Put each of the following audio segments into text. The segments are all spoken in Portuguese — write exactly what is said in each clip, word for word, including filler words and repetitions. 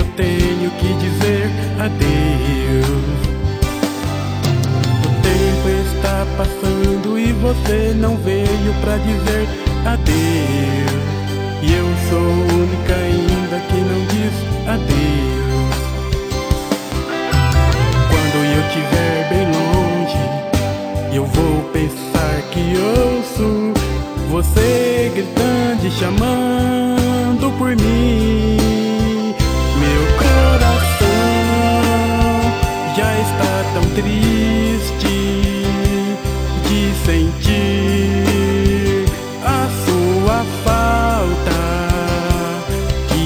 eu tenho que dizer adeus. O tempo está passando e você não veio pra dizer adeus. E eu sou a única ainda que não diz adeus. Quando eu estiver bem longe, eu vou pensar que ouço você gritando e chamando por mim. Meu coração já está tão triste de sentir a sua falta, que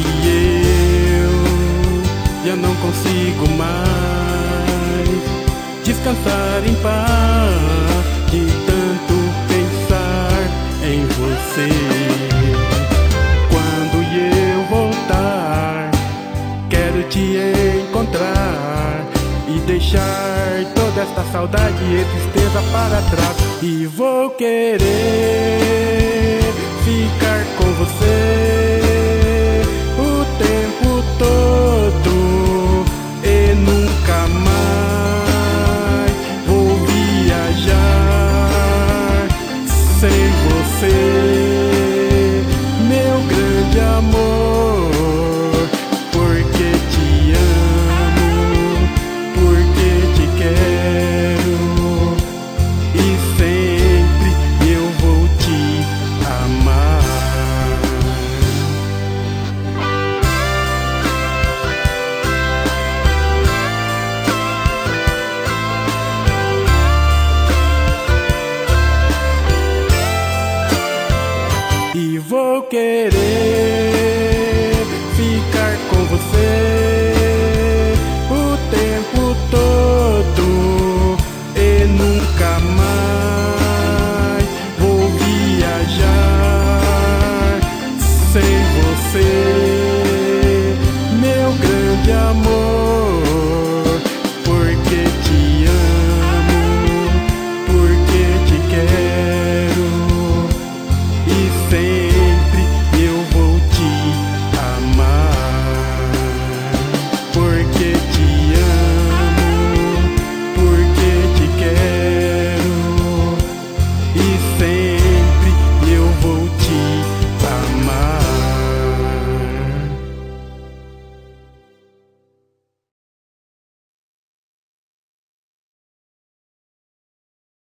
eu já não consigo mais descansar em paz de tanto pensar em você. Quando eu voltar, quero te encontrar e deixar toda esta saudade e tristeza para trás. E vou querer ficar com você o tempo todo e nunca mais vou viajar sem você, meu grande amor. Porque te amo, porque te quero e sempre eu vou te amar. E vou querer